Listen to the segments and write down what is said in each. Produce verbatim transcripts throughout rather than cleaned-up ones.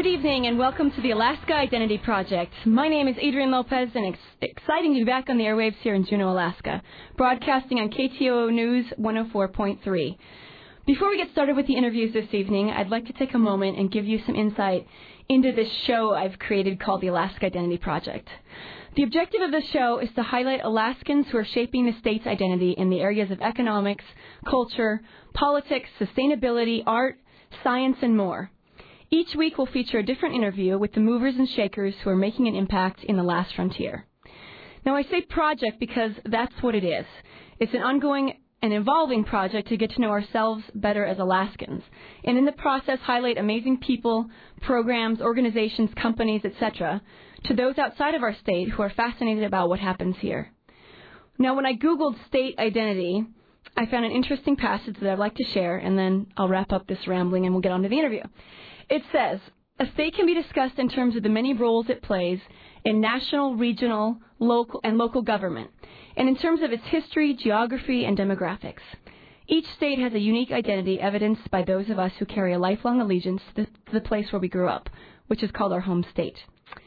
evening and welcome to the Alaska Identity Project. My name is Adrienne Lopez and it's exciting to be back on the airwaves here in Juneau, Alaska, broadcasting on K T O O News one oh four point three. Before we get started with the interviews this evening, I'd like to take a moment and give you some insight into this show I've created called the Alaska Identity Project. The objective of this show is to highlight Alaskans who are shaping the state's identity in the areas of economics, culture, politics, sustainability, art, science, and more. Each week we'll feature a different interview with the movers and shakers who are making an impact in the last frontier. Now, I say project because that's what it is. It's an ongoing and evolving project to get to know ourselves better as Alaskans, and in the process highlight amazing people, programs, organizations, companies, et cetera, to those outside of our state who are fascinated about what happens here. Now, when I Googled state identity, I found an interesting passage that I'd like to share, and then I'll wrap up this rambling and we'll get on to the interview. It says, a state can be discussed in terms of the many roles it plays in national, regional, local, and local government, and in terms of its history, geography, and demographics. Each state has a unique identity evidenced by those of us who carry a lifelong allegiance to the, to the place where we grew up, which is called our home state.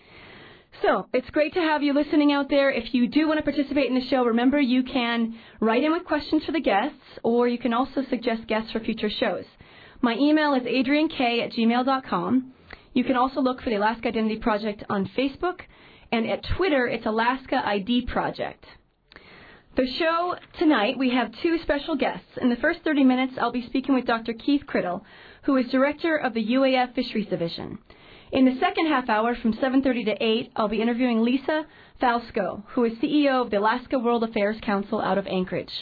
So, it's great to have you listening out there. If you do want to participate in the show, remember you can write in with questions for the guests, or you can also suggest guests for future shows. My email is adrienne k at gmail dot com. You can also look for the Alaska Identity Project on Facebook, and at Twitter, it's Alaska I D Project. The show tonight, we have two special guests. In the first thirty minutes, I'll be speaking with Doctor Keith Criddle, who is director of the U A F Fisheries Division. In the second half hour, from seven thirty to eight, I'll be interviewing Lisa Falsko, who is C E O of the Alaska World Affairs Council out of Anchorage.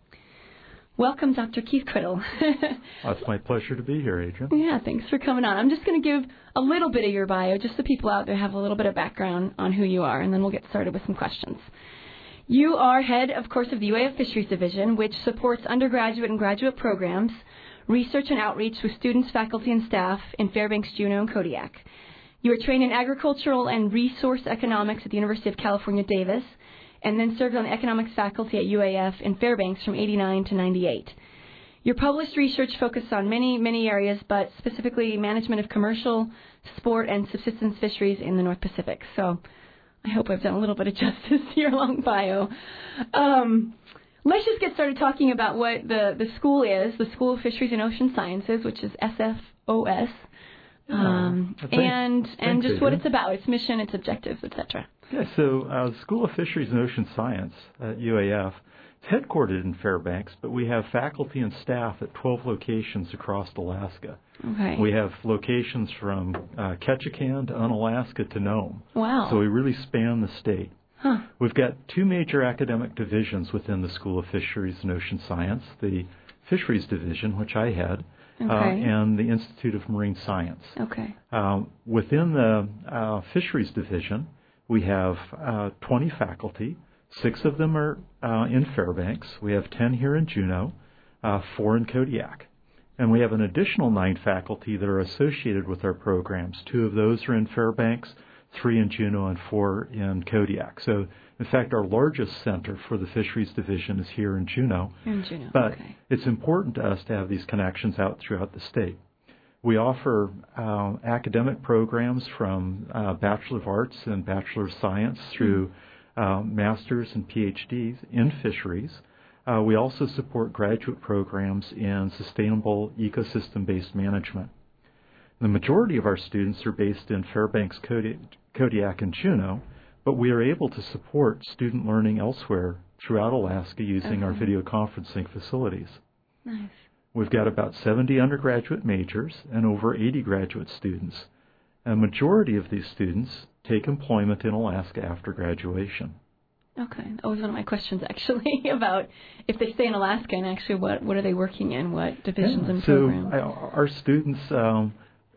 Welcome, Doctor Keith Criddle. Well, it's my pleasure to be here, Adrienne. Yeah, thanks for coming on. I'm just going to give a little bit of your bio, just so people out there have a little bit of background on who you are, and then we'll get started with some questions. You are head, of course, of the U A F Fisheries Division, which supports undergraduate and graduate programs, research and outreach with students, faculty, and staff in Fairbanks, Juneau, and Kodiak. You were trained in agricultural and resource economics at the University of California, Davis, and then served on the economics faculty at U A F in Fairbanks from eighty-nine to ninety-eight. Your published research focused on many, many areas, but specifically management of commercial, sport, and subsistence fisheries in the North Pacific. So I hope I've done a little bit of justice to your long bio. Um, let's just get started talking about what the, the school is, the School of Fisheries and Ocean Sciences, which is S F O S, um, uh, and, and just what it's about, its mission, its objectives, et cetera. Yeah, so uh, the School of Fisheries and Ocean Science at U A F is headquartered in Fairbanks, but we have faculty and staff at twelve locations across Alaska. Okay. We have locations from uh, Ketchikan to Unalaska to Nome. Wow. So we really span the state. Huh. We've got two major academic divisions within the School of Fisheries and Ocean Science, the Fisheries Division, which I head, okay. uh, and the Institute of Marine Science. Okay. Um, within the uh, Fisheries Division, we have uh, twenty faculty. Six of them are uh, in Fairbanks. We have ten here in Juneau, uh, four in Kodiak. And we have an additional nine faculty that are associated with our programs. Two of those are in Fairbanks, three in Juneau, and four in Kodiak. So, in fact, our largest center for the Fisheries Division is here in Juneau. In Juneau, but okay. It's important to us to have these connections out throughout the state. We offer uh, academic programs from uh, Bachelor of Arts and Bachelor of Science through uh, Masters and P H Ds in fisheries. Uh, we also support graduate programs in sustainable ecosystem-based management. The majority of our students are based in Fairbanks, Kodiak, and Juneau, but we are able to support student learning elsewhere throughout Alaska using okay. our video conferencing facilities. Nice. We've got about seventy undergraduate majors and over eighty graduate students. A majority of these students take employment in Alaska after graduation. Okay. That was one of my questions, actually, about if they stay in Alaska and actually what, what are they working in, what divisions yeah, and so programs. So our students um,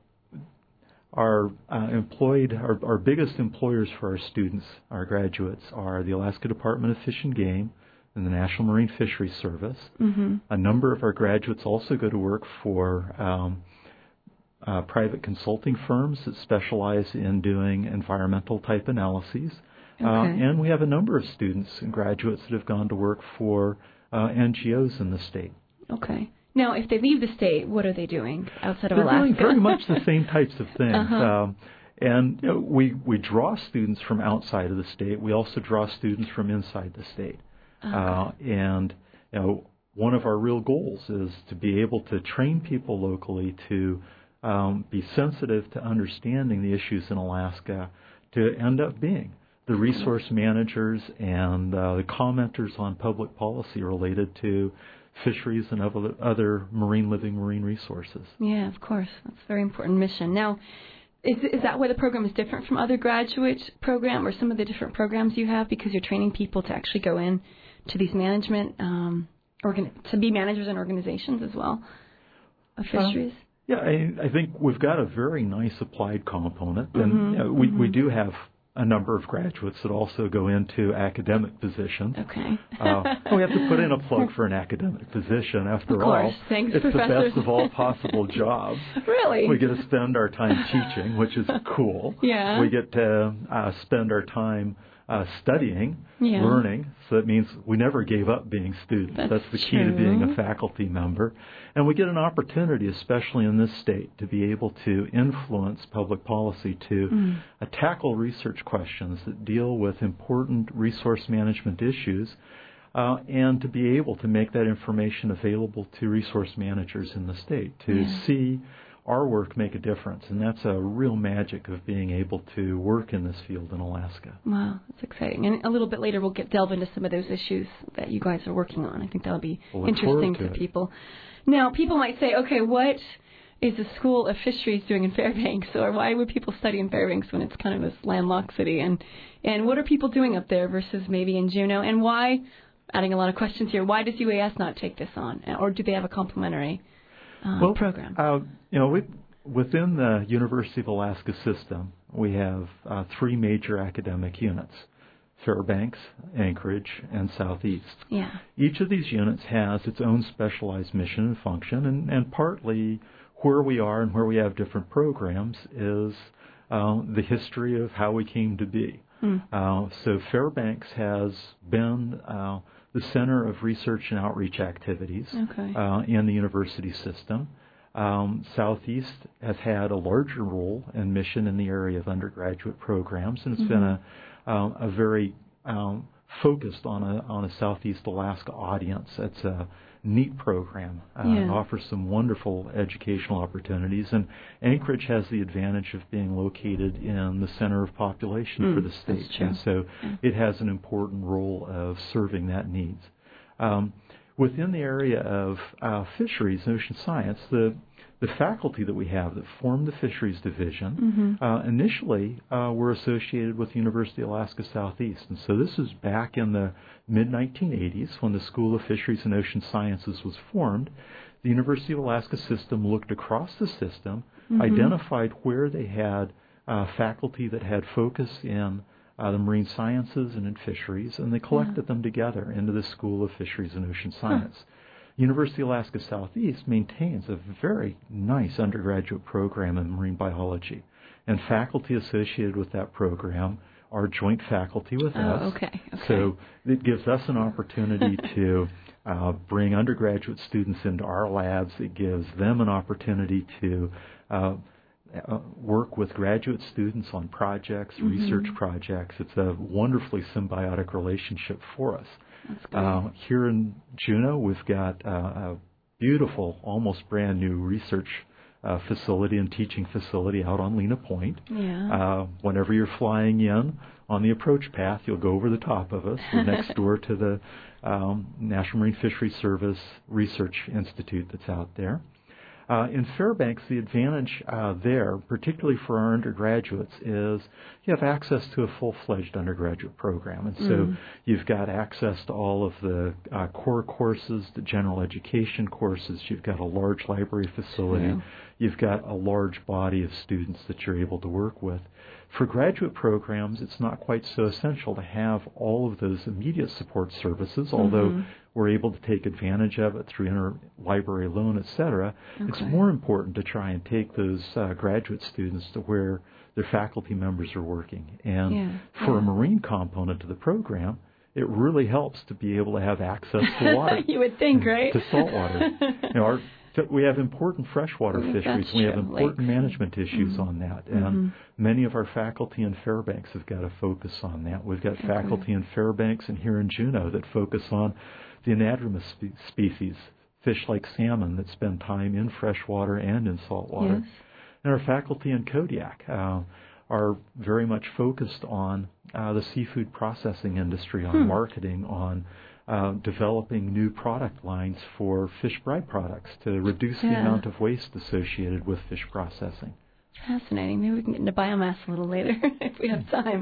are uh, employed, our, our biggest employers for our students, our graduates, are the Alaska Department of Fish and Game, and the National Marine Fisheries Service. Mm-hmm. A number of our graduates also go to work for um, uh, private consulting firms that specialize in doing environmental type analyses. Okay. Uh, and we have a number of students and graduates that have gone to work for uh, N G Os in the state. Okay. Now, if they leave the state, what are they doing outside of They're Alaska? doing very much the same types of things. Uh-huh. Um, and you know, we, we draw students from outside of the state. We also draw students from inside the state. Okay. Uh, and you know, one of our real goals is to be able to train people locally to um, be sensitive to understanding the issues in Alaska, to end up being the resource managers and uh, the commenters on public policy related to fisheries and other, other marine living marine resources. Yeah, of course. That's a very important mission. Now, is is that why the program is different from other graduate program or some of the different programs you have, because you're training people to actually go in to these management, um, organ- to be managers in organizations as well of fisheries? Uh, yeah, I, I think we've got a very nice applied component, and Mm-hmm, you know, we, mm-hmm. we do have a number of graduates that also go into academic positions. Okay. uh, we have to put in a plug for an academic position. After of course. all, Thanks, it's professors. the best of all possible jobs. Really? We get to spend our time teaching, which is cool. Yeah. We get to uh, spend our time uh, studying, yeah. learning. So that means we never gave up being students. That's, That's the key true. to being a faculty member. And we get an opportunity, especially in this state, to be able to influence public policy, to Mm. uh, tackle research questions that deal with important resource management issues, uh, and to be able to make that information available to resource managers in the state, to Yeah. see our work make a difference. And that's a real magic of being able to work in this field in Alaska. Wow, that's exciting. And a little bit later we'll get delve into some of those issues that you guys are working on. I think that'll be We'll look interesting forward to for it. people. Now, people might say, okay, what is the School of Fisheries doing in Fairbanks? Or why would people study in Fairbanks when it's kind of this landlocked city? And, and what are people doing up there versus maybe in Juneau? And why, adding a lot of questions here, why does U A S not take this on? Or do they have a complementary uh, well, program? Uh, you know, we, within the University of Alaska system, we have uh, three major academic units: Fairbanks, Anchorage, and Southeast. Yeah. Each of these units has its own specialized mission and function, and, and partly where we are and where we have different programs is uh, the history of how we came to be. Mm. Uh, so Fairbanks has been uh, the center of research and outreach activities Okay. uh, in the university system. Um, Southeast has had a larger role and mission in the area of undergraduate programs, and it's Mm-hmm. been a, um, a very um, focused on a on a Southeast Alaska audience. It's a neat program. Uh, Yeah. It offers some wonderful educational opportunities, and Anchorage has the advantage of being located in the center of population Mm, for the state, that's true. and so Yeah. it has an important role of serving that needs. Um, within the area of uh, fisheries and ocean science, the the faculty that we have that form the fisheries division Mm-hmm. uh, initially uh, were associated with the University of Alaska Southeast. And so this is back in the mid nineteen eighties when the School of Fisheries and Ocean Sciences was formed. The University of Alaska system looked across the system, Mm-hmm. identified where they had uh, faculty that had focus in uh, the marine sciences and in fisheries, and they collected them together into the School of Fisheries and Ocean Science. Huh. University of Alaska Southeast maintains a very nice undergraduate program in marine biology, and faculty associated with that program are joint faculty with Oh, us. okay. Okay. So it gives us an opportunity to uh, bring undergraduate students into our labs. It gives them an opportunity to uh, uh, work with graduate students on projects, Mm-hmm. research projects. It's a wonderfully symbiotic relationship for us. That's great. Uh, here in Juneau, we've got uh, a beautiful, almost brand new research uh, facility and teaching facility out on Lena Point. Yeah. Uh, whenever you're flying in on the approach path, you'll go over the top of us. We're next door to the um, National Marine Fisheries Service Research Institute that's out there. Uh, in Fairbanks, the advantage uh, there, particularly for our undergraduates, is you have access to a full-fledged undergraduate program. And so Mm. you've got access to all of the uh, core courses, the general education courses. You've got a large library facility. True. You've got a large body of students that you're able to work with. For graduate programs, it's not quite so essential to have all of those immediate support services, although Mm-hmm. we're able to take advantage of it through interlibrary loan, et cetera. Okay. It's more important to try and take those uh, graduate students to where their faculty members are working. And Yeah, for yeah. a marine component to the program, it really helps to be able to have access to water. You would think, right? To salt water. You know, our, we have important freshwater Mm, fisheries. that's We have true. important Lakes. management issues Mm-hmm. on that. And Mm-hmm. many of our faculty in Fairbanks have got to focus on that. We've got Okay. faculty in Fairbanks and here in Juneau that focus on the anadromous spe- species, fish like salmon that spend time in freshwater and in saltwater. Yes. And our faculty in Kodiak uh, are very much focused on uh, the seafood processing industry, on Hmm. marketing, on uh, developing new product lines for fish byproducts to reduce the Yeah. amount of waste associated with fish processing. Fascinating. Maybe we can get into biomass a little later if we have time.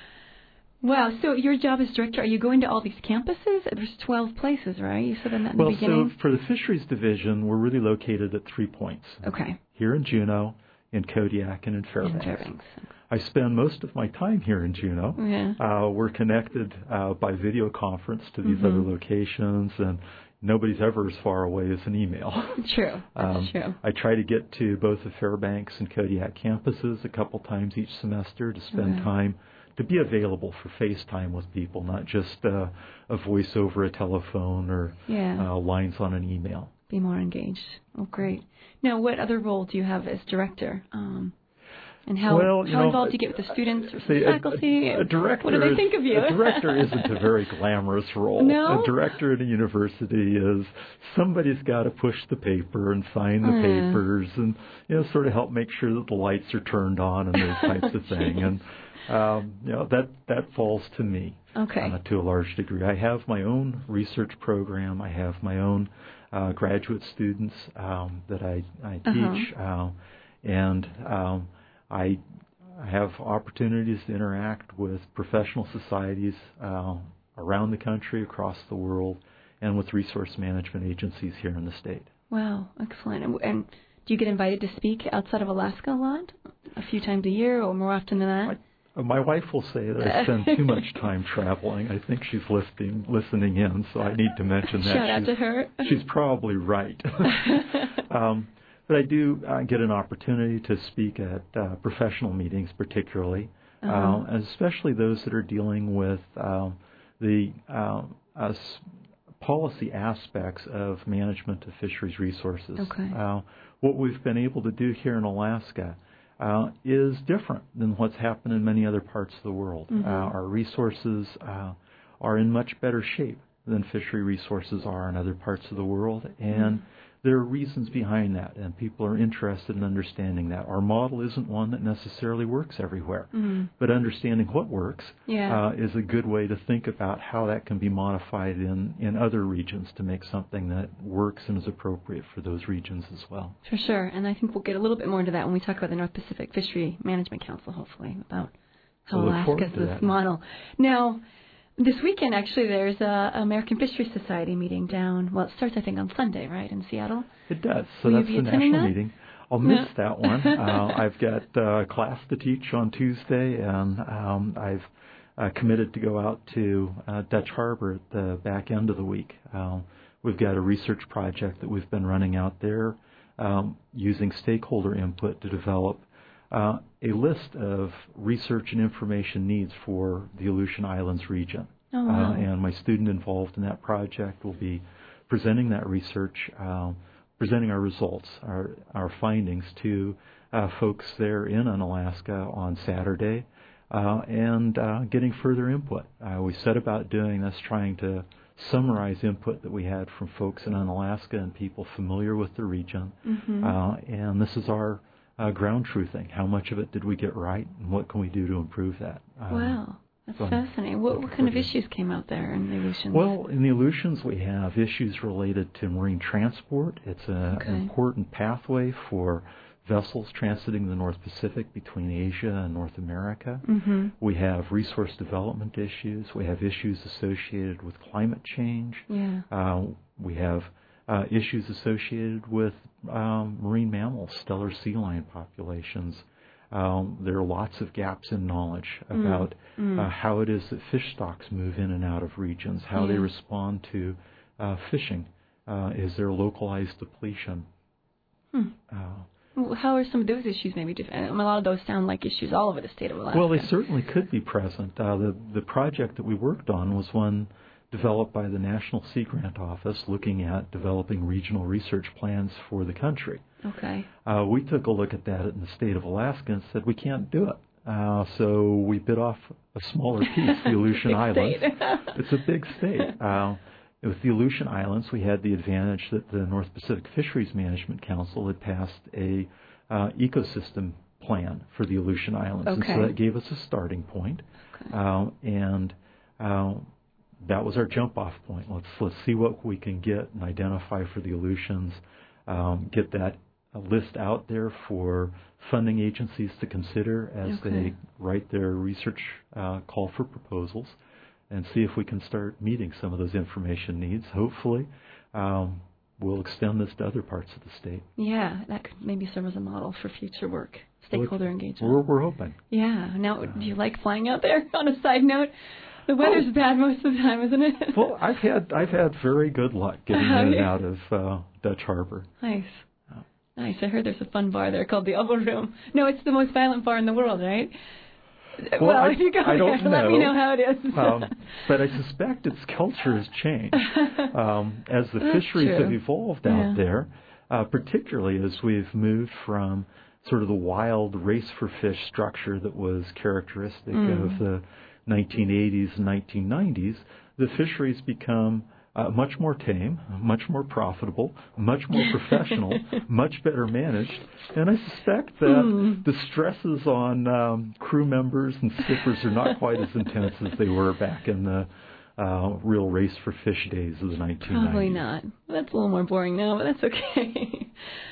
Wow. So your job as director, are you going to all these campuses? There's twelve places, right? You said in that in Well, the beginning. so for the fisheries division, we're really located at three points. Okay. Here in Juneau, in Kodiak, and in In Fairbanks. Fairbanks. I spend most of my time here in Juneau. Yeah. Uh, we're connected uh, by video conference to these Mhm. other locations, and nobody's ever as far away as an email. True. That's Um, true. I try to get to both the Fairbanks and Kodiak campuses a couple times each semester to spend Okay. time to be available for FaceTime with people, not just uh, a voice over a telephone or Yeah. uh, lines on an email. Be more engaged. Oh, great. Now, what other role do you have as director? Um, and how, Well, you how know, involved do you get with the students or See, the a- faculty? A, a director what do they is- think of you? A director isn't a very glamorous role. No? A director at a university is somebody's got to push the paper and sign the Uh. papers and, you know, sort of help make sure that the lights are turned on and those types of thing. And um, you know that that falls to me Okay. uh, to a large degree. I have my own research program. I have my own uh, graduate students um, that I, I teach, Uh-huh. uh, and um, I have opportunities to interact with professional societies uh, around the country, across the world, and with resource management agencies here in the state. Wow, excellent. And, and do you get invited to speak outside of Alaska a lot? A few times a year or more often than that? Uh, My wife will say that I spend too much time traveling. I think she's listening, listening in, so I need to mention that. Shout out she's, to her. she's probably right. um, but I do uh, get an opportunity to speak at uh, professional meetings, particularly, Uh-huh. uh, and especially those that are dealing with uh, the uh, uh, s- policy aspects of management of fisheries resources. Okay. Uh, what we've been able to do here in Alaska Uh, is different than what's happened in many other parts of the world. Mm-hmm. Uh, our resources uh, are in much better shape than fishery resources are in other parts of the world, and Mm-hmm. there are reasons behind that, and people are interested in understanding that. Our model isn't one that necessarily works everywhere, Mm-hmm. but understanding what works Yeah. uh, is a good way to think about how that can be modified in, in other regions to make something that works and is appropriate for those regions as well. For sure. And I think we'll get a little bit more into that when we talk about the North Pacific Fishery Management Council, hopefully, about how We'll look forward Alaska's to this that. model. Now, this weekend, actually, there's a American Fisheries Society meeting down, well, it starts, I think, on Sunday, right, in Seattle? It does. So Will you that's be the attending national that? meeting. I'll No. miss that one. Uh, I've got uh, a class to teach on Tuesday, and um, I've uh, committed to go out to uh, Dutch Harbor at the back end of the week. Uh, we've got a research project that we've been running out there um, using stakeholder input to develop uh, a list of research and information needs for the Aleutian Islands region. Oh, wow. Uh, and my student involved in that project will be presenting that research, uh, presenting our results, our, our findings to uh, folks there in Unalaska on Saturday, uh, and uh, getting further input. Uh, we set about doing this, trying to summarize input that we had from folks in Unalaska and people familiar with the region. Mm-hmm. Uh, and this is our uh, ground truthing. How much of it did we get right, and what can we do to improve that? Um, Wow. That's so fascinating. What, what kind of issues came out there in the Aleutians? Well, in the Aleutians, we have issues related to marine transport. It's a, Okay. an important pathway for vessels transiting the North Pacific between Asia and North America. Mm-hmm. We have resource development issues. We have issues associated with climate change. Yeah. Uh, we have uh, issues associated with um, marine mammals, stellar sea lion populations. Um, there are lots of gaps in knowledge about Mm. uh, how it is that fish stocks move in and out of regions, how they Yeah. respond to uh, fishing. Uh, is there localized depletion? Hmm. Uh, Well, how are some of those issues maybe different? I mean, a lot of those sound like issues all over the state of Alaska. well, they certainly could be present. Uh, the the project that we worked on was one developed by the National Sea Grant Office looking at developing regional research plans for the country. Okay. Uh, we took a look at that in the state of Alaska and said we can't do it. Uh, so we bit off a smaller piece, the Aleutian Islands. It's a big state. Uh, with the Aleutian Islands, we had the advantage that the North Pacific Fisheries Management Council had passed a uh, ecosystem plan for the Aleutian Islands. Okay. And so that gave us a starting point. Okay. Uh, and uh, that was our jump-off point. Let's let's see what we can get and identify for the Aleutians, um, get that list out there for funding agencies to consider as okay. they write their research uh, call for proposals, and see if we can start meeting some of those information needs. Hopefully, um, we'll extend this to other parts of the state. Yeah, that could maybe serve as a model for future work, stakeholder we're, engagement. We're, we're hoping. Yeah. Now, uh, do you like flying out there? On a side note, the weather's oh, bad most of the time, isn't it? Well, I've had I've had very good luck getting in and out of uh, Dutch Harbor. Nice. Nice. I heard there's a fun bar there called the Elbow Room. No, it's the most violent bar in the world, right? Well, well I, if you go I don't there, know. let me know how it is. um, but I suspect its culture has changed um, as the That's fisheries true. have evolved yeah. out there, uh, particularly as we've moved from sort of the wild race for fish structure that was characteristic mm. of the nineteen eighties and nineteen nineties. The fisheries become Uh, much more tame, much more profitable, much more professional, much better managed. And I suspect that hmm. the stresses on um, crew members and skippers are not quite as intense as they were back in the uh, real race for fish days of the nineteen nineties. Probably not. That's a little more boring now, but that's okay.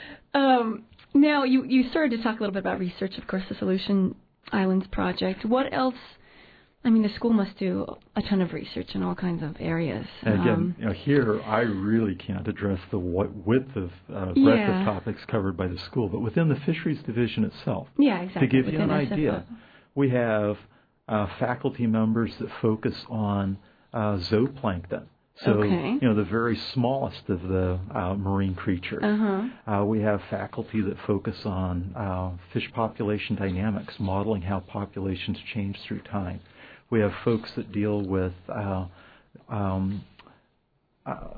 um, now, you, you started to talk a little bit about research, of course, the Aleutian Islands Project. What else? I mean, the school must do a ton of research in all kinds of areas. And again, um, you know, here I really can't address the width of uh, breadth yeah. of topics covered by the school, but within the fisheries division itself, yeah, exactly. to give within you an S F O. idea, we have uh, faculty members that focus on uh, zooplankton. So, okay. you know, the very smallest of the uh, marine creatures. Uh-huh. Uh, we have faculty that focus on uh, fish population dynamics, modeling how populations change through time. We have folks that deal with uh, um, uh,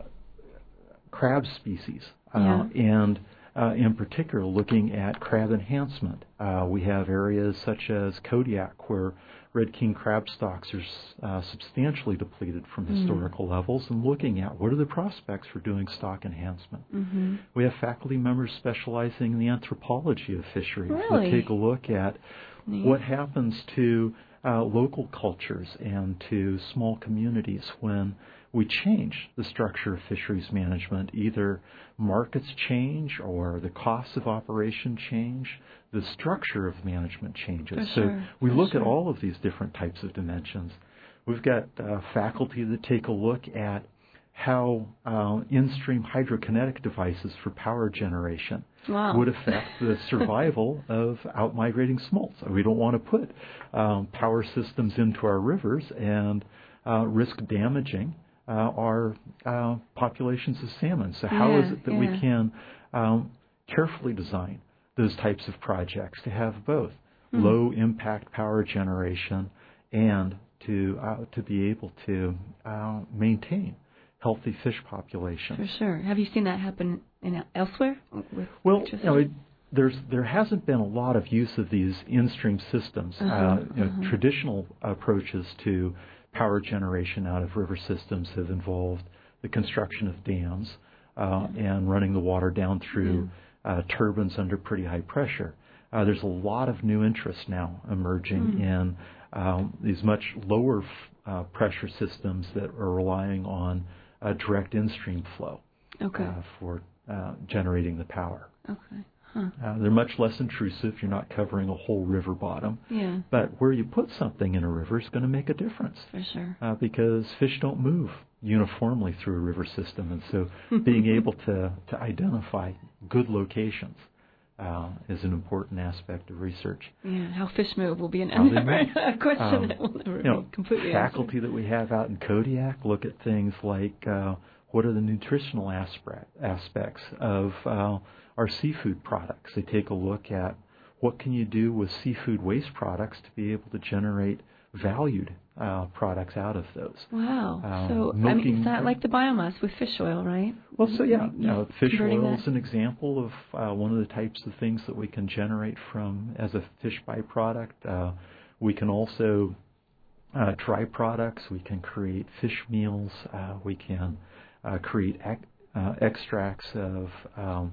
crab species, uh, yeah. and uh, in particular looking at crab enhancement. Uh, we have areas such as Kodiak where red king crab stocks are uh, substantially depleted from mm. historical levels, and looking at what are the prospects for doing stock enhancement. Mm-hmm. We have faculty members specializing in the anthropology of fisheries really? that take a look at Neat. what happens to Uh, local cultures and to small communities when we change the structure of fisheries management. Either markets change or the costs of operation change, the structure of management changes. For so sure. we For look sure. at all of these different types of dimensions. We've got uh, faculty that take a look at how uh, in-stream hydrokinetic devices for power generation wow. would affect the survival of out-migrating smolts. We don't want to put um, power systems into our rivers and uh, risk damaging uh, our uh, populations of salmon. So how yeah, is it that yeah. we can um, carefully design those types of projects to have both mm. low-impact power generation and to uh, to be able to uh, maintain healthy fish population. For sure. Have you seen that happen in elsewhere? With well, you know, it, there's there hasn't been a lot of use of these in-stream systems. Uh-huh, uh, you know, uh-huh. Traditional approaches to power generation out of river systems have involved the construction of dams uh, yeah. and running the water down through yeah. uh, turbines under pretty high pressure. Uh, there's a lot of new interest now emerging mm. in um, these much lower f- uh, pressure systems that are relying on a direct in-stream flow okay. uh, for uh, generating the power. Okay. Huh. Uh, they're much less intrusive. You're not covering a whole river bottom. Yeah. But where you put something in a river is going to make a difference. For sure. Uh, because fish don't move uniformly through a river system. And so being able to, to identify good locations uh, is an important aspect of research. Yeah, how fish move will be an How a question um, that will never you know, be completely faculty answered. that we have out in Kodiak look at things like uh, what are the nutritional aspect, aspects of uh, our seafood products. They take a look at what can you do with seafood waste products to be able to generate valued uh, products out of those. Wow. Um, so, milking, I mean, is that like the biomass with fish oil, right? Well, so yeah, you know, fish Converting oil that? is an example of uh, one of the types of things that we can generate from as a fish byproduct. Uh, we can also uh, dry products. We can create fish meals. Uh, we can uh, create ec- uh, extracts of um,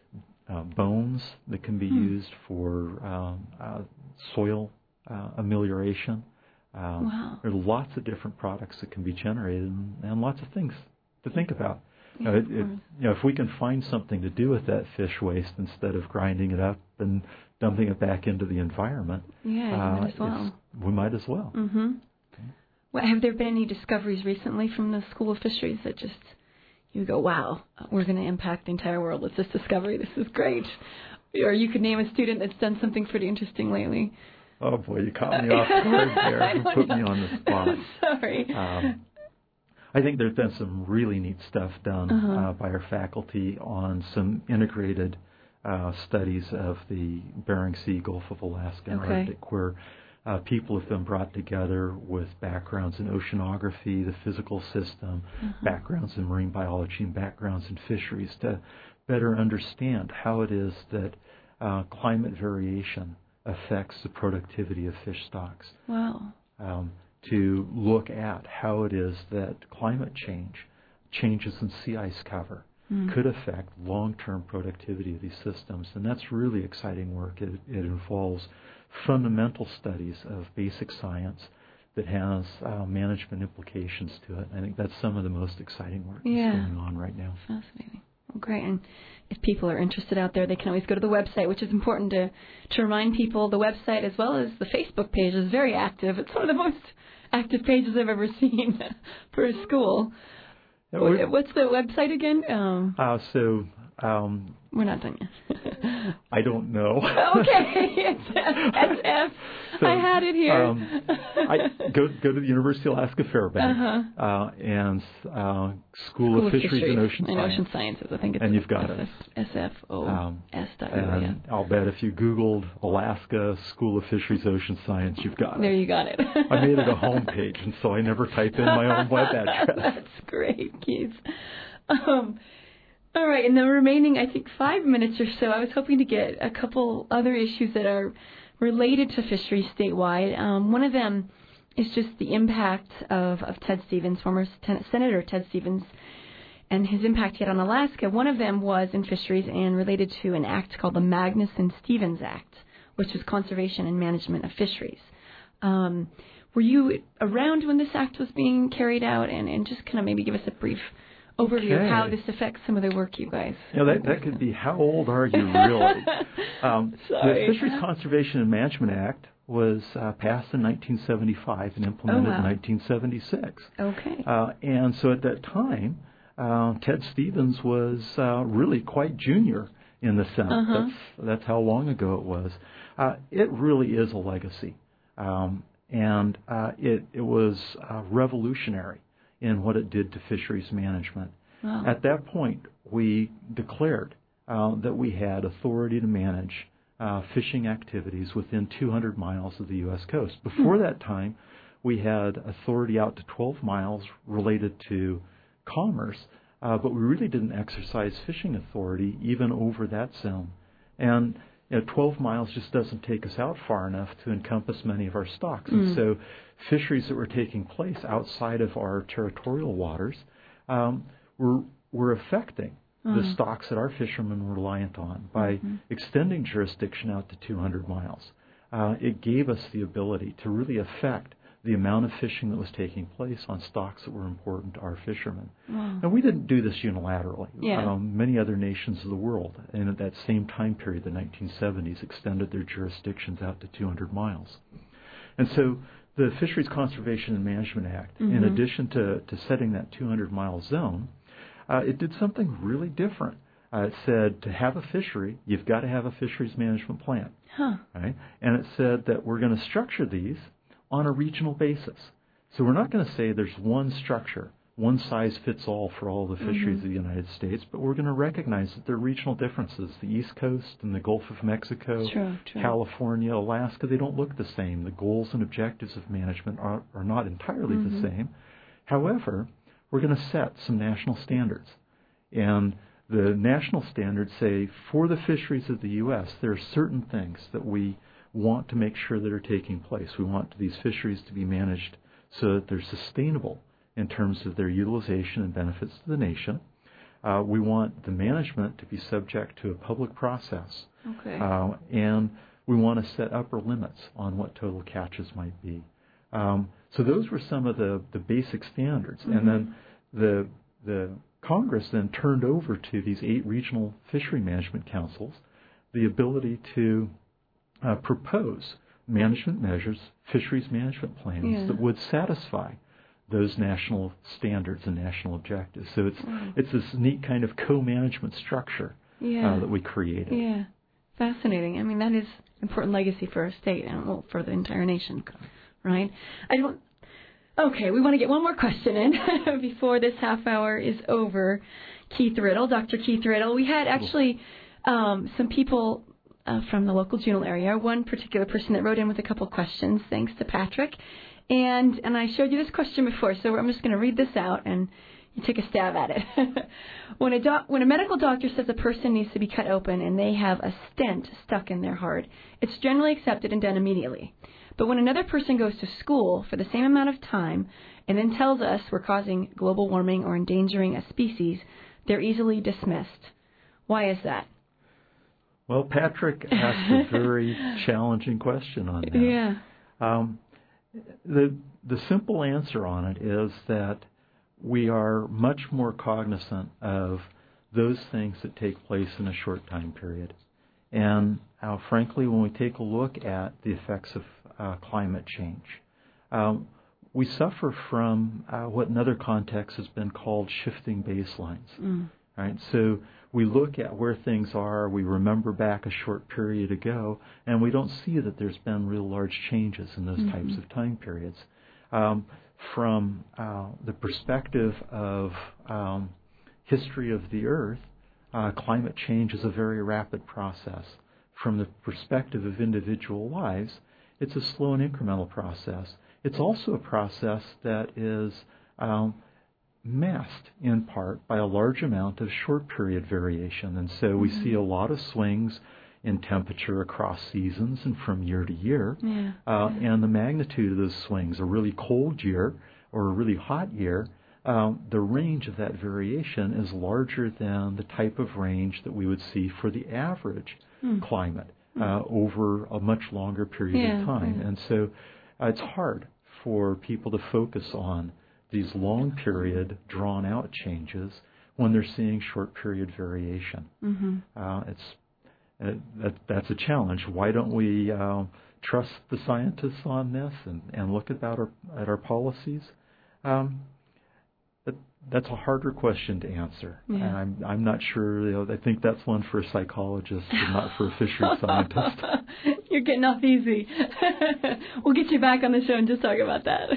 uh, bones that can be Hmm. used for um, uh, soil uh, amelioration. Um, Wow. There are lots of different products that can be generated, and, and lots of things to think about. Yeah, Uh, it, of it, course. you know, if we can find something to do with that fish waste instead of grinding it up and dumping it back into the environment, Yeah, you uh, might as well. it's- we might as well. Mm-hmm. Okay. Well, have there been any discoveries recently from the School of Fisheries that just you go, wow, we're going to impact the entire world with this discovery. This is great. Or you could name a student that's done something pretty interesting lately. Oh boy, you caught me off guard there and put me on the spot. Sorry. Um, I think there's been some really neat stuff done Uh-huh. uh, by our faculty on some integrated uh, studies of the Bering Sea, Gulf of Alaska, and Okay. Arctic, where uh, people have been brought together with backgrounds in oceanography, the physical system, Uh-huh. backgrounds in marine biology, and backgrounds in fisheries to better understand how it is that uh, climate variation affects the productivity of fish stocks. Wow. Um, to look at how it is that climate change, changes in sea ice cover, Mm. could affect long-term productivity of these systems. And that's really exciting work. It, it involves fundamental studies of basic science that has uh, management implications to it. I think that's some of the most exciting work Yeah. that's going on right now. Fascinating. Well, great. And if people are interested out there, they can always go to the website, which is important to, to remind people. The website, as well as the Facebook page, is very active. It's one of the most active pages I've ever seen for a school. Yeah, we- What's the website again? Um, Uh, so um, we're not done yet. I don't know. Okay, it's S F. So, I had it here. Um, I go go to the University of Alaska Fairbanks Uh-huh. uh, and uh, School, School of Fisheries, and Ocean and Science. Ocean Sciences. I think it's And you've got S F, S F O Um, S dot U A N. and I'll bet if you Googled Alaska School of Fisheries, Ocean Science, you've got There it. you got it. I made it a home page, and so I never type in my own web address. That's great, Keith. Um, all right, in the remaining, I think, five minutes or so, I was hoping to get a couple other issues that are related to fisheries statewide. Um, one of them is just the impact of, of Ted Stevens, former Sen- Senator Ted Stevens, and his impact he had on Alaska. One of them was in fisheries and related to an act called the Magnuson-Stevens Act, which was conservation and management of fisheries. Um, were you around when this act was being carried out, and, and just kind of maybe give us a brief overview Okay. of how this affects some of the work you guys? You know, that, that could be, how old are you really? Um, Sorry. The Fisheries Conservation and Management Act was uh, passed in nineteen seventy-five and implemented Oh, wow. in nineteen seventy-six. Okay. Uh, and so at that time, uh, Ted Stevens was uh, really quite junior in the Senate. Uh-huh. That's, that's how long ago it was. Uh, it really is a legacy. Um, and uh, it, it was uh, revolutionary in what it did to fisheries management. Wow. At that point, we declared uh, that we had authority to manage uh, fishing activities within two hundred miles of the U S coast. Before Hmm. that time, we had authority out to twelve miles related to commerce, uh, but we really didn't exercise fishing authority even over that zone. And you know, twelve miles just doesn't take us out far enough to encompass many of our stocks. Mm. And so fisheries that were taking place outside of our territorial waters um, were, were affecting the Uh-huh. stocks that our fishermen were reliant on. By Mhm. extending jurisdiction out to two hundred miles, uh, it gave us the ability to really affect the amount of fishing that was taking place on stocks that were important to our fishermen. Wow. And we didn't do this unilaterally. Yeah. Um, many other nations of the world, and at that same time period, the nineteen seventies, extended their jurisdictions out to two hundred miles. And so the Fisheries Conservation and Management Act, in Mhm. addition to, to setting that two hundred mile zone, uh, it did something really different. Uh, it said to have a fishery, you've got to have a fisheries management plan. Huh. Right? And it said that we're going to structure these on a regional basis. So we're not going to say there's one structure, one size fits all for all the fisheries mm-hmm. of the United States, but we're going to recognize that there are regional differences. The East Coast and the Gulf of Mexico, true, true. California, Alaska, they don't look the same. The goals and objectives of management are, are not entirely mm-hmm. the same. However, we're going to set some national standards. And the national standards say for the fisheries of the U S, there are certain things that we want to make sure that are taking place. We want these fisheries to be managed so that they're sustainable in terms of their utilization and benefits to the nation. Uh, we want the management to be subject to a public process. Okay. Uh, and we want to set upper limits on what total catches might be. Um, so those were some of the, the basic standards. Mm-hmm. And then the the Congress then turned over to these eight regional fishery management councils the ability to uh, propose management measures, fisheries management plans yeah. that would satisfy those national standards and national objectives. So it's wow. it's this neat kind of co-management structure yeah. uh, that we created. Yeah, fascinating. I mean, that is important legacy for a state and well, for the entire nation, right? I don't. Okay, we want to get one more question in before this half hour is over. Keith Riddle, Doctor Keith Riddle. We had actually um, some people uh, from the local Juneau area. One particular person that wrote in with a couple questions, thanks to Patrick. And and I showed you this question before, so I'm just going to read this out and you take a stab at it. when a doc, when a medical doctor says a person needs to be cut open and they have a stent stuck in their heart, it's generally accepted and done immediately. But when another person goes to school for the same amount of time and then tells us we're causing global warming or endangering a species, they're easily dismissed. Why is that? Well, Patrick asked a very challenging question on that. Yeah. Um, the the simple answer on it is that we are much more cognizant of those things that take place in a short time period. And uh, frankly, when we take a look at the effects of uh, climate change, um, we suffer from uh, what in other contexts has been called shifting baselines. Mm. Right? So we look at where things are, we remember back a short period ago, and we don't see that there's been real large changes in those mm-hmm. types of time periods. Um, from uh, the perspective of um, history of the Earth, uh, climate change is a very rapid process. From the perspective of individual lives, it's a slow and incremental process. It's also a process that is um, masked in part by a large amount of short period variation. And so we mm-hmm. see a lot of swings in temperature across seasons and from year to year. Yeah. Uh, yeah. And the magnitude of those swings, a really cold year or a really hot year, um, the range of that variation is larger than the type of range that we would see for the average mm. climate uh, mm. over a much longer period yeah, of time. yeah. And so uh, it's hard for people to focus on these long period, drawn out changes when they're seeing short period variation. Mm-hmm. Uh, it's uh, that, that's a challenge. Why don't we uh, trust the scientists on this and, and look at our at our policies? Um, but that's a harder question to answer. Yeah. And I'm I'm not sure. You know, I think that's one for a psychologist and not for a fisheries scientist. You're getting off easy. We'll get you back on the show and just talk about that.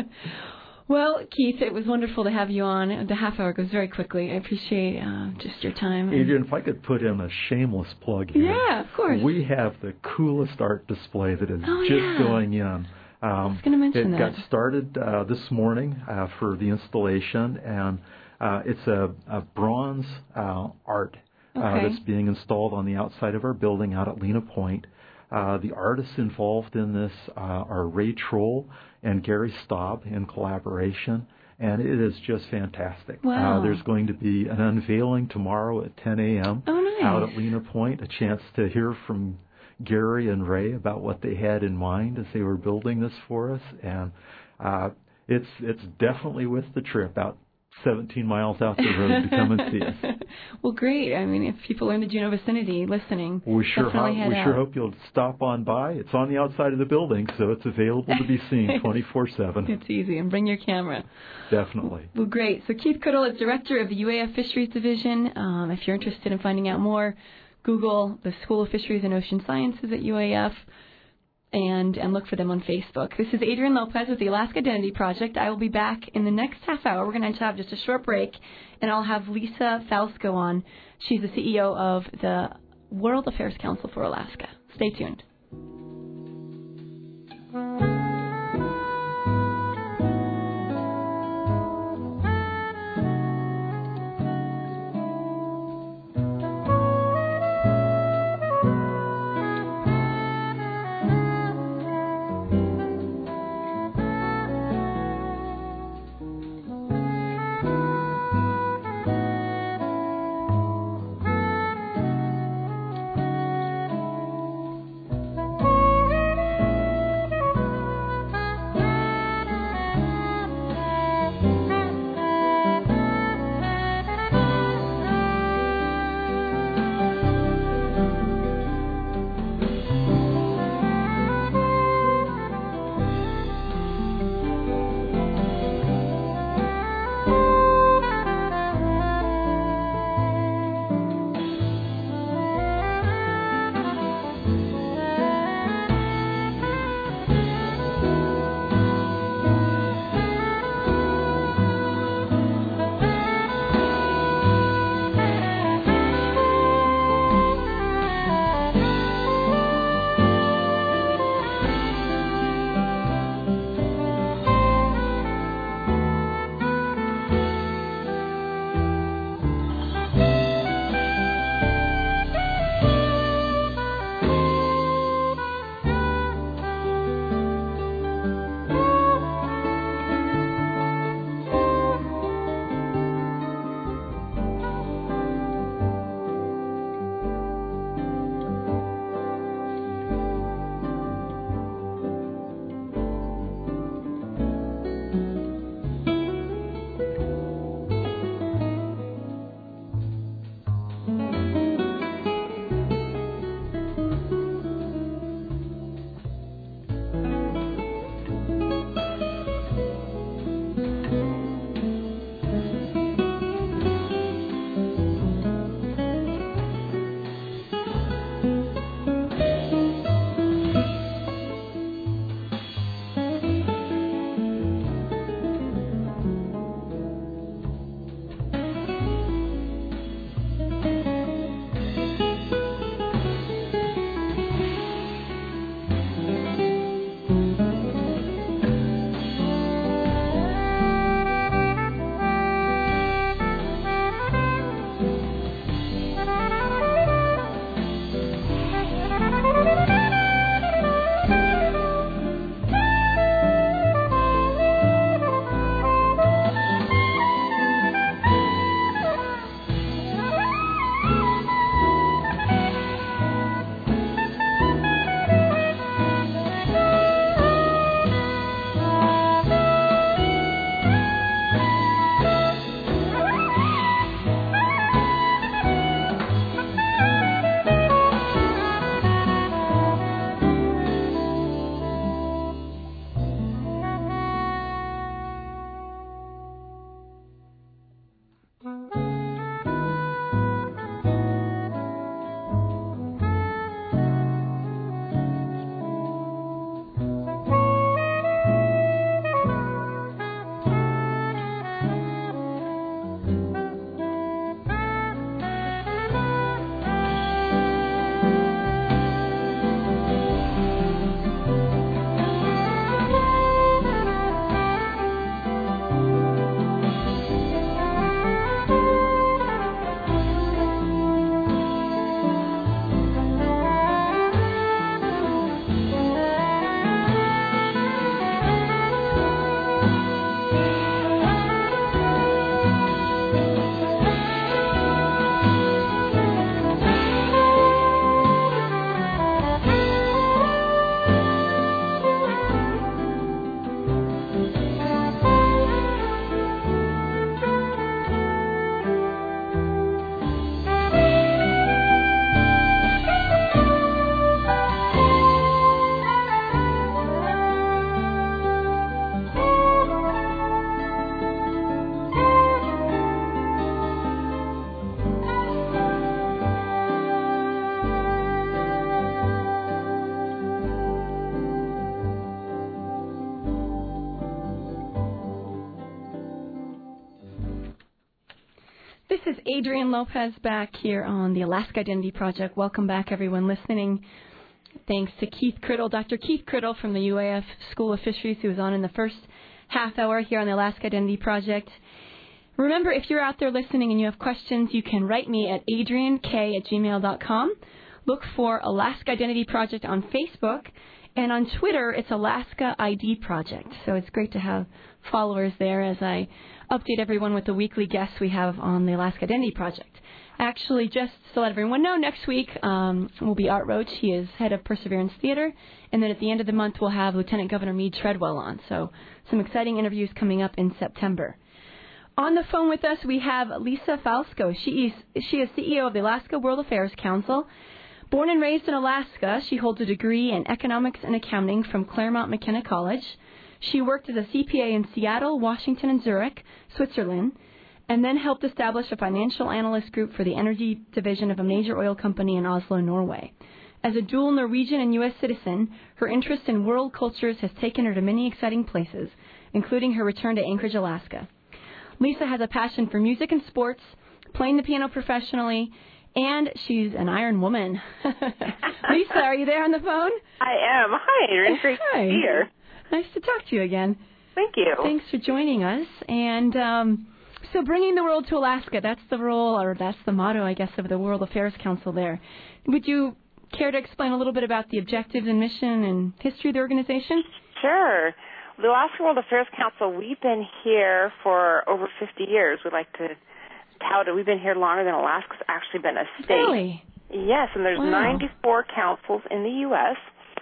Well, Keith, it was wonderful to have you on. The half hour goes very quickly. I appreciate uh, just your time. Adrian, if I could put in a shameless plug here. Yeah, of course. We have the coolest art display that is oh, just yeah. going in. Um, I was going to mention it that. It got started uh, this morning uh, for the installation, and uh, it's a, a bronze uh, art okay. uh, that's being installed on the outside of our building out at Lena Point. Uh, the artists involved in this uh, are Ray Troll and Gary Staub in collaboration, and it is just fantastic. Wow. Uh, there's going to be an unveiling tomorrow at ten a.m. Oh, nice. out at Lena Point, a chance to hear from Gary and Ray about what they had in mind as they were building this for us, and uh, it's it's definitely worth the trip out seventeen miles out the road to come and see us. Well, great. I mean, if people are in the Juneau vicinity listening, we sure definitely ho- head we out. sure hope you'll stop on by. It's on the outside of the building, so it's available to be seen twenty-four seven. It's easy, and bring your camera. Definitely. Well, great. So Keith Riddle is director of the U A F Fisheries Division. Um, if you're interested in finding out more, Google the School of Fisheries and Ocean Sciences at U A F. and, and look for them on Facebook. This is Adrienne Lopez with the Alaska Identity Project. I will be back in the next half hour. We're going to have just a short break, and I'll have Lisa Falsko on. She's the C E O of the World Affairs Council for Alaska. Stay tuned. is Adrienne Lopez back here on the Alaska Identity Project. Welcome back, everyone listening. Thanks to Keith Criddle, Doctor Keith Criddle from the U A F School of Fisheries, who was on in the first half hour here on the Alaska Identity Project. Remember, if you're out there listening and you have questions, you can write me at adrienne k at gmail dot com. Look for Alaska Identity Project on Facebook. And on Twitter, it's Alaska I D Project. So it's great to have followers there as I update everyone with the weekly guests we have on the Alaska Identity Project. Actually, just to let everyone know, next week um, will be Art Roach. He is head of Perseverance Theater. And then at the end of the month, we'll have Lieutenant Governor Meade Treadwell on. So some exciting interviews coming up in September. On the phone with us, we have Lisa Falsko. She is, she is C E O of the Alaska World Affairs Council. Born and raised in Alaska, she holds a degree in economics and accounting from Claremont McKenna College. She worked as a C P A in Seattle, Washington, and Zurich, Switzerland, and then helped establish a financial analyst group for the energy division of a major oil company in Oslo, Norway. As a dual Norwegian and U S citizen, her interest in world cultures has taken her to many exciting places, including her return to Anchorage, Alaska. Lisa has a passion for music and sports, playing the piano professionally, and she's an iron woman. Lisa, are you there on the phone? I am. Hi, Adrienne. Great Hi. to be here. Nice to talk to you again. Thank you. Thanks for joining us. And um, so bringing the world to Alaska, that's the role, or that's the motto, I guess, of the World Affairs Council there. Would you care to explain a little bit about the objectives and mission and history of the organization? Sure. The Alaska World Affairs Council, we've been here for over fifty years. We like to tout it. We've been here longer than Alaska's actually been a state. Really? Yes, and there's Wow. ninety-four councils in the U S,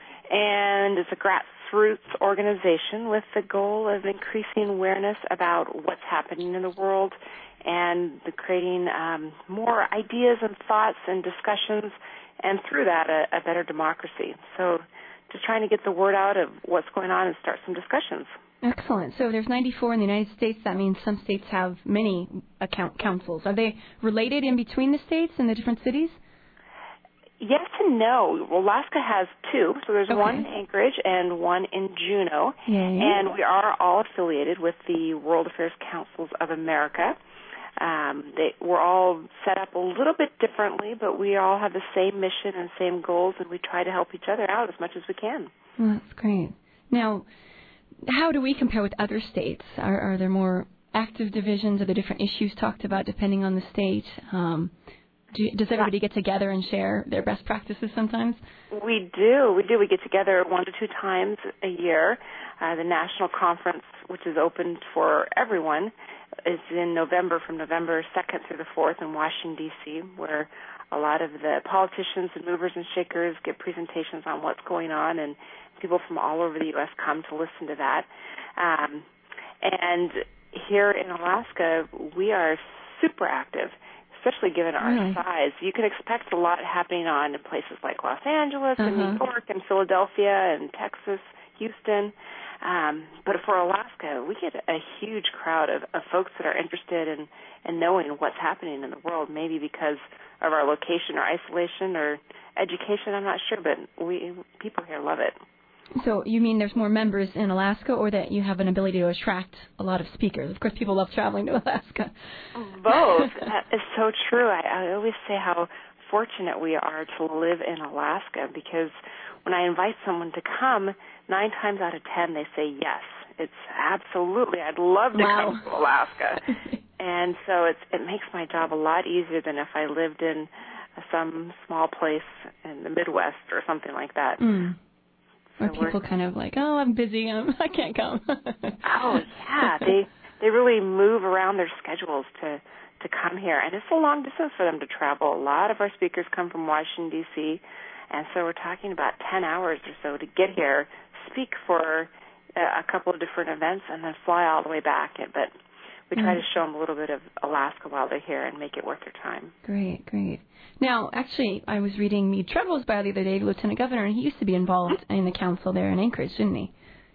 and it's a grassroots organization with the goal of increasing awareness about what's happening in the world and the creating um, more ideas and thoughts and discussions, and through that, a, a better democracy. So just trying to get the word out of what's going on and start some discussions. Excellent. So there's ninety-four in the United States. That means some states have many account councils. Are they related in between the states and the different cities? Yes and no. Alaska has two. So there's Okay. one in Anchorage and one in Juneau. Yay. And we are all affiliated with the World Affairs Councils of America. Um, they, we're all set up a little bit differently, but we all have the same mission and same goals, and we try to help each other out as much as we can. Well, that's great. Now, how do we compare with other states? Are, are there more active divisions? Are there different issues talked about depending on the state? Um, do, does everybody get together and share their best practices sometimes? We do. We do. We get together one to two times a year. Uh, the national conference, which is open for everyone, is in November, from November second through the fourth in Washington, D C, where a lot of the politicians and movers and shakers give presentations on what's going on, and people from all over the U S come to listen to that. Um, and here in Alaska, we are super active, especially given our Really? size. You can expect a lot happening on in places like Los Angeles and Uh-huh. New York and Philadelphia and Texas, Houston. Um, but for Alaska, we get a huge crowd of, of folks that are interested in, in knowing what's happening in the world, maybe because of our location or isolation or education, I'm not sure, but we people here love it. So you mean there's more members in Alaska, or that you have an ability to attract a lot of speakers? Of course, people love traveling to Alaska. Both. That is so true. I, I always say how fortunate we are to live in Alaska, because when I invite someone to come, nine times out of ten they say yes. It's absolutely, I'd love to Wow. come to Alaska. And so it's, it makes my job a lot easier than if I lived in some small place in the Midwest or something like that. Mm. So Or people kind of like, oh, I'm busy, I'm, I can't come. Oh, yeah. They they really move around their schedules to, to come here. And it's a long distance for them to travel. A lot of our speakers come from Washington, D C, and so we're talking about ten hours or so to get here, speak for a couple of different events, and then fly all the way back. But we try Mm. to show them a little bit of Alaska while they're here and make it worth their time. Great, great. Now, actually, I was reading Meade Treadwell's bio the other day, Lieutenant Governor, and he used to be involved in the council there in Anchorage, didn't he?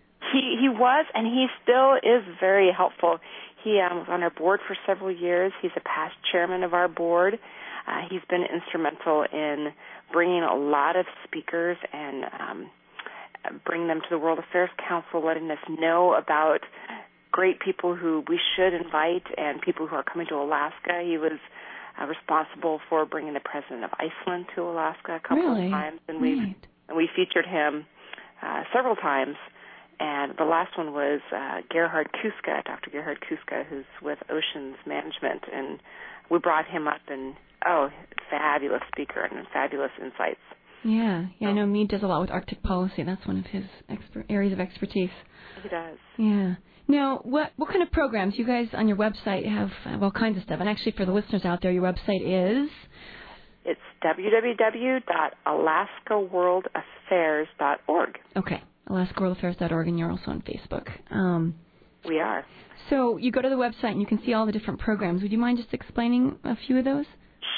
He he was, and he still is very helpful. He um, was on our board for several years. He's a past chairman of our board. Uh, he's been instrumental in bringing a lot of speakers and um, bringing them to the World Affairs Council, letting us know about great people who we should invite and people who are coming to Alaska. He was uh, responsible for bringing the president of Iceland to Alaska a couple really? of times, and we right. and we featured him uh, several times. And the last one was uh, Gerhard Kuska, Doctor Gerhard Kuska, who's with Oceans Management, and we brought him up, and oh, fabulous speaker and fabulous insights. Yeah, yeah. I know Meade does a lot with Arctic policy. That's one of his expert areas of expertise. He does. Yeah. Now, what what kind of programs? You guys on your website have, have all kinds of stuff. And actually, for the listeners out there, your website is? It's w w w dot alaska world affairs dot org. Okay, alaska world affairs dot org, and you're also on Facebook. Um, we are. So you go to the website and you can see all the different programs. Would you mind just explaining a few of those?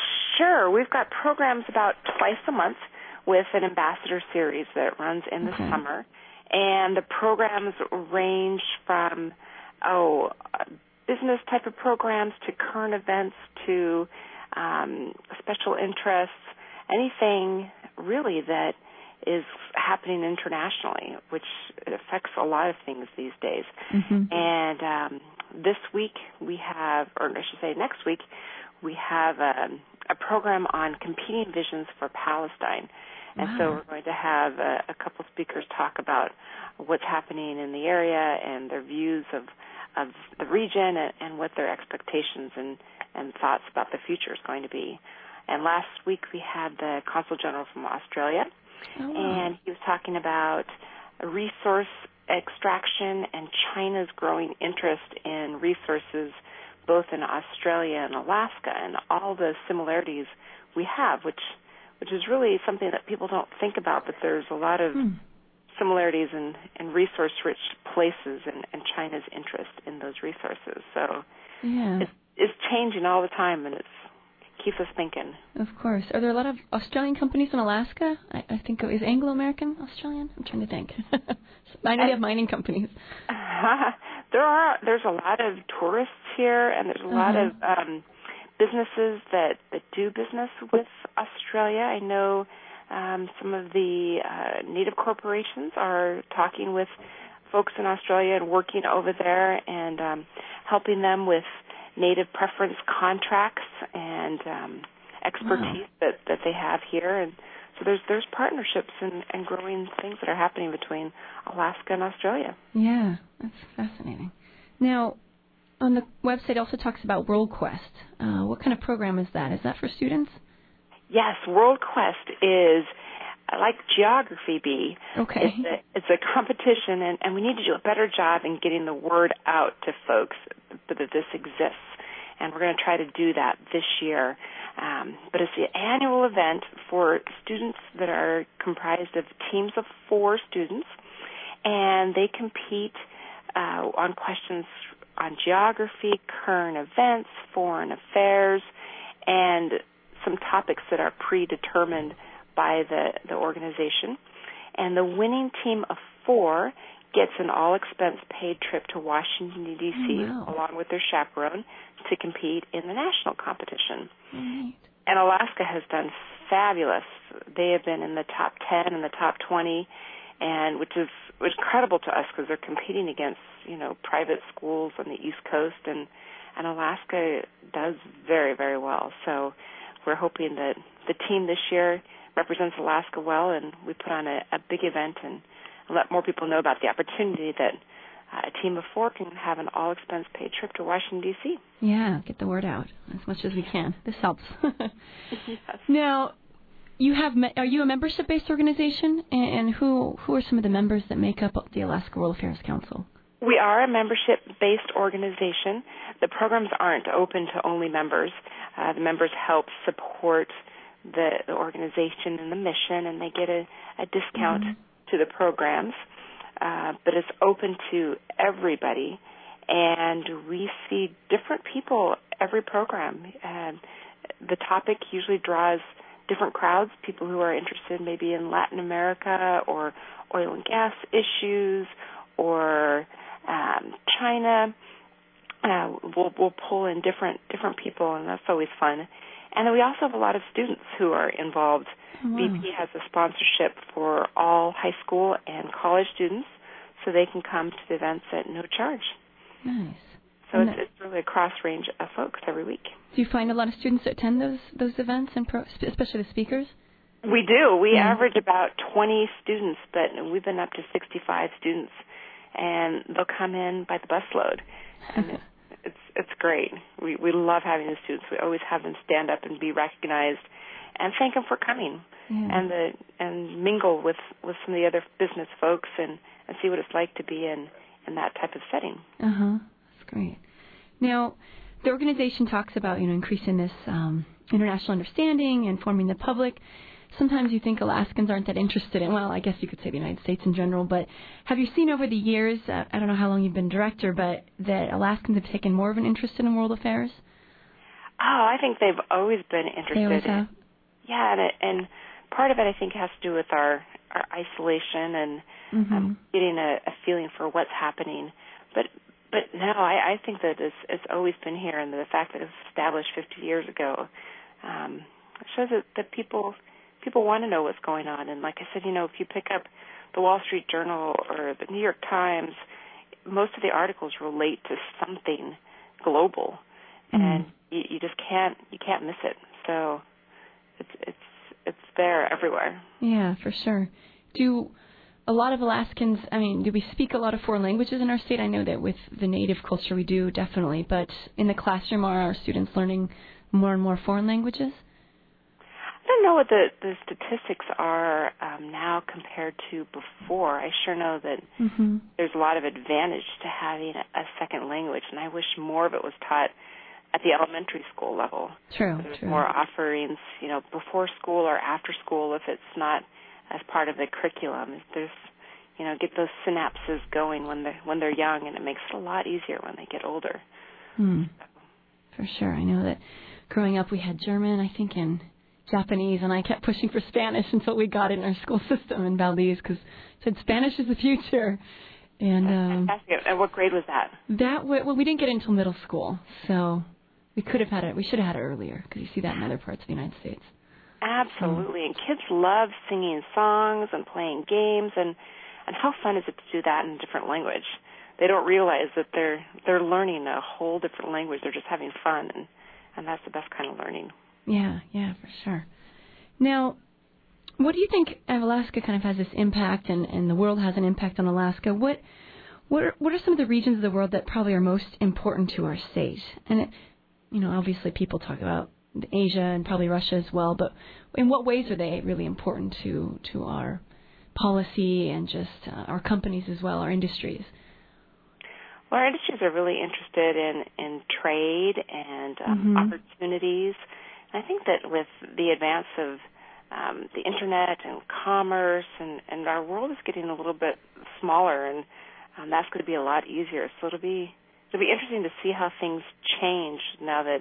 Sure. We've got programs about twice a month with an ambassador series that runs in the okay. summer. And the programs range from, oh, business type of programs to current events to um, special interests, anything really that is happening internationally, which affects a lot of things these days. Mm-hmm. And um, this week we have, or I should say next week, we have a, a program on competing visions for Palestine. And wow. so we're going to have a, a couple speakers talk about what's happening in the area and their views of, of the region and, and what their expectations and, and thoughts about the future is going to be. And last week we had the Consul General from Australia, oh, wow. and he was talking about resource extraction and China's growing interest in resources both in Australia and Alaska and all the similarities we have, which which is really something that people don't think about, but there's a lot of hmm. similarities in, in resource-rich places and, and China's interest in those resources. So yeah. it's, it's changing all the time, and it keeps us thinking. Of course. Are there a lot of Australian companies in Alaska? I, I think it is Anglo-American Australian? I'm trying to think. I know they have mining companies. Uh, there are. There's a lot of tourists here, and there's a uh-huh. lot of um, businesses that, that do business with Australia. I know um, some of the uh, native corporations are talking with folks in Australia and working over there and um, helping them with native preference contracts and um, expertise wow. that, that they have here. And so there's there's partnerships and, and growing things that are happening between Alaska and Australia. Yeah, that's fascinating. Now, on the website it also talks about WorldQuest. Uh, what kind of program is that? Is that for students? Yes, WorldQuest is like Geography Bee. Okay. It's a, it's a competition, and, and we need to do a better job in getting the word out to folks that this exists. And we're going to try to do that this year. Um, but it's the annual event for students that are comprised of teams of four students, and they compete uh, on questions on geography, current events, foreign affairs, and some topics that are predetermined by the, the organization. And the winning team of four gets an all-expense-paid trip to Washington, D C, oh, wow. along with their chaperone, to compete in the national competition. Right. And Alaska has done fabulous. They have been in the top ten and the top twenty, and which is incredible to us because they're competing against, you know, private schools on the East Coast, and, and Alaska does very, very well. So we're hoping that the team this year represents Alaska well, and we put on a, a big event and let more people know about the opportunity that uh, a team of four can have an all-expense-paid trip to Washington, D C. Yeah, get the word out as much as we can. This helps. Yes. Now, you have are you a membership-based organization, and who who are some of the members that make up the Alaska World Affairs Council? We are a membership-based organization. The programs aren't open to only members. Uh, the members help support the, the organization and the mission, and they get a, a discount mm-hmm. to the programs. Uh, but it's open to everybody, and we see different people every program. Uh, the topic usually draws different crowds, people who are interested maybe in Latin America or oil and gas issues or um, China. Uh, we'll, we'll pull in different different people, and that's always fun. And then we also have a lot of students who are involved. Oh, wow. B P has a sponsorship for all high school and college students, so they can come to the events at no charge. Nice. So it's, it's really a cross range of folks every week. Do you find a lot of students that attend those those events, and pro, especially the speakers? We do. We yeah. average about twenty students, but we've been up to sixty-five students, and they'll come in by the busload. And it's, it's it's great. We we love having the students. We always have them stand up and be recognized, and thank them for coming, yeah. and the and mingle with, with some of the other business folks, and, and see what it's like to be in, in that type of setting. Uh huh. That's great. Now, the organization talks about, you know, increasing this um, international understanding and forming the public. Sometimes you think Alaskans aren't that interested in, well, I guess you could say the United States in general, but have you seen over the years, uh, I don't know how long you've been director, but that Alaskans have taken more of an interest in world affairs? Oh, I think they've always been interested. They always in, have? Yeah, and, it, and part of it, I think, has to do with our, our isolation and mm-hmm. um, getting a, a feeling for what's happening. But but no, I, I think that it's, it's always been here, and the fact that it was established fifty years ago um, shows that, that people people want to know what's going on. And like I said, you know, if you pick up the Wall Street Journal or the New York Times, most of the articles relate to something global, mm. and you, you just can't you can't miss it. So it's it's it's there everywhere. Yeah, for sure. Do a lot of Alaskans, I mean, do we speak a lot of foreign languages in our state? I know that with the native culture we do, definitely. But in the classroom, are our students learning more and more foreign languages? I don't know what the, the statistics are um, now compared to before. I sure know that mm-hmm. there's a lot of advantage to having a, a second language, and I wish more of it was taught at the elementary school level. True, There's true. more offerings, you know, before school or after school if it's not as part of the curriculum. There's, you know, get those synapses going when they're, when they're young, and it makes it a lot easier when they get older. Hmm. For sure. I know that growing up we had German, I think, and Japanese, and I kept pushing for Spanish until we got it in our school system in Valdez because it said Spanish is the future. And um, fantastic. And what grade was that? That w- well, we didn't get it until middle school, so we could have had it. We should have had it earlier because you see that in other parts of the United States. Absolutely, and kids love singing songs and playing games, and, and how fun is it to do that in a different language? They don't realize that they're they're learning a whole different language. They're just having fun, and, and that's the best kind of learning. Yeah, yeah, for sure. Now, what do you think of Alaska kind of has this impact, and, and the world has an impact on Alaska? What what are, what are some of the regions of the world that probably are most important to our state? And, it, you know, obviously people talk about Asia and probably Russia as well, but in what ways are they really important to, to our policy and just uh, our companies as well, our industries? Well, our industries are really interested in, in trade and um, mm-hmm. opportunities. And I think that with the advance of um, the Internet and commerce, and, and our world is getting a little bit smaller, and um, that's going to be a lot easier. So it'll be it'll be interesting to see how things change now that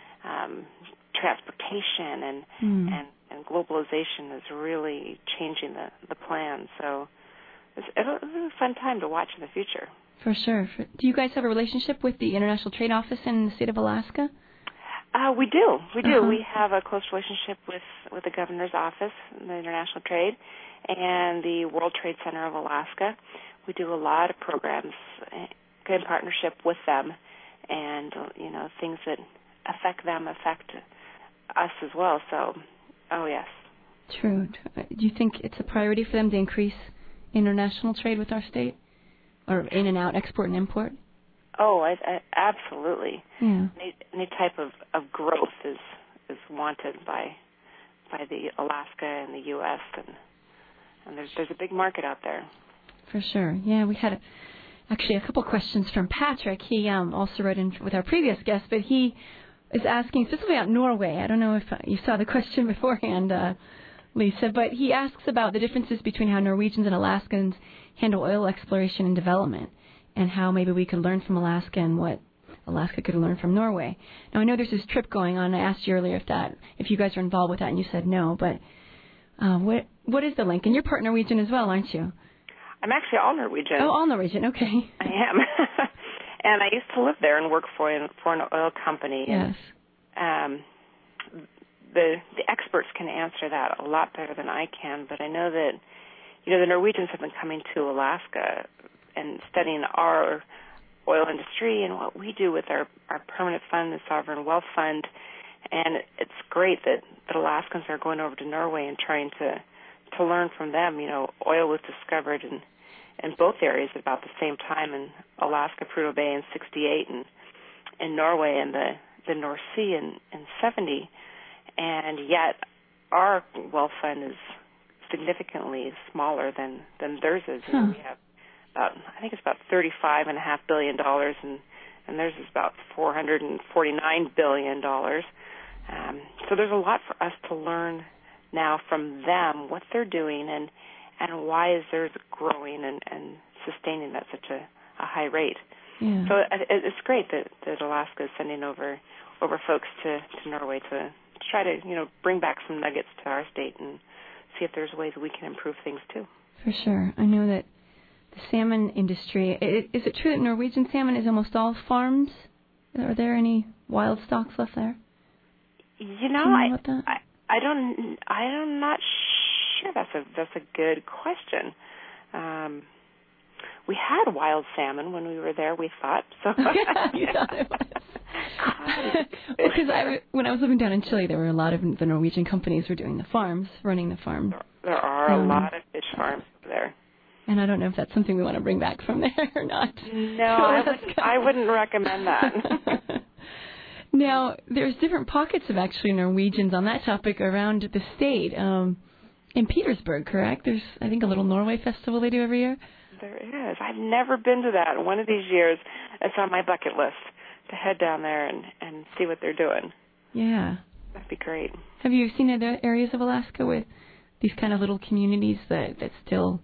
um, transportation and, mm. and and globalization is really changing the, the plan. So it's, it'll, it'll be a fun time to watch in the future. For sure. Do you guys have a relationship with the International Trade Office in the state of Alaska? Uh, we do. We do. Uh-huh. We have a close relationship with, with the governor's office, the International Trade, and the World Trade Center of Alaska. We do a lot of programs in partnership with them, and, you know, things that affect them affect us as well. So, oh, yes. True. Do you think it's a priority for them to increase international trade with our state? Or in and out, export and import? Oh, I, I, absolutely. Yeah. Any, any type of, of growth is is wanted by by the Alaska and the U S and and there's there's a big market out there. For sure. Yeah, we had a, actually a couple questions from Patrick. He um, also wrote in with our previous guest, but he is asking specifically about Norway. I don't know if uh, you saw the question beforehand, uh, Lisa, but he asks about the differences between how Norwegians and Alaskans handle oil exploration and development, and how maybe we could learn from Alaska and what Alaska could learn from Norway. Now, I know there's this trip going on. I asked you earlier if that, if you guys are involved with that, and you said no, but uh, what what is the link? And you're part Norwegian as well, aren't you? I'm actually all Norwegian. Oh, all Norwegian, okay. I am. And I used to live there and work for an, for an oil company. Yes. And, um, the the experts can answer that a lot better than I can, but I know that, you know, the Norwegians have been coming to Alaska and studying our oil industry and what we do with our, our permanent fund, the Sovereign Wealth Fund. And it's great that, that Alaskans are going over to Norway and trying to to learn from them. You know, oil was discovered in, in both areas at about the same time, in Alaska, Prudhoe Bay in sixty-eight, and in Norway in the, the North Sea in, in seventy. And yet our wealth fund is significantly smaller than, than theirs is. Huh. And we have about, I think it's about thirty-five point five billion dollars, and, and theirs is about four hundred forty-nine billion dollars. Um, so there's a lot for us to learn now from them, what they're doing, and, and why is theirs growing and, and sustaining at such a, a high rate. Yeah. So it, it's great that, that Alaska is sending over over folks to, to Norway to, to try to, you know, bring back some nuggets to our state and see if there's ways we can improve things too. For sure. I know that the salmon industry, is it true that Norwegian salmon is almost all farms? Are there any wild stocks left there? You know, Do you I, know about that? I I don't I'm not sure. That's a that's a good question. Um, we had wild salmon when we were there. We thought so. yeah, yeah, it was. Because I, when I was living down in Chile, there were a lot of the Norwegian companies were doing the farms, running the farms. There, there are um, a lot of fish farms there. And I don't know if that's something we want to bring back from there or not. No, I wouldn't, I wouldn't recommend that. Now, there's different pockets of actually Norwegians on that topic around the state. Um, in Petersburg, correct? There's, I think, a little Norway festival they do every year. There is. I've never been to that. One of these years, it's on my bucket list to head down there and, and see what they're doing. Yeah. That'd be great. Have you seen other areas of Alaska with these kind of little communities that, that still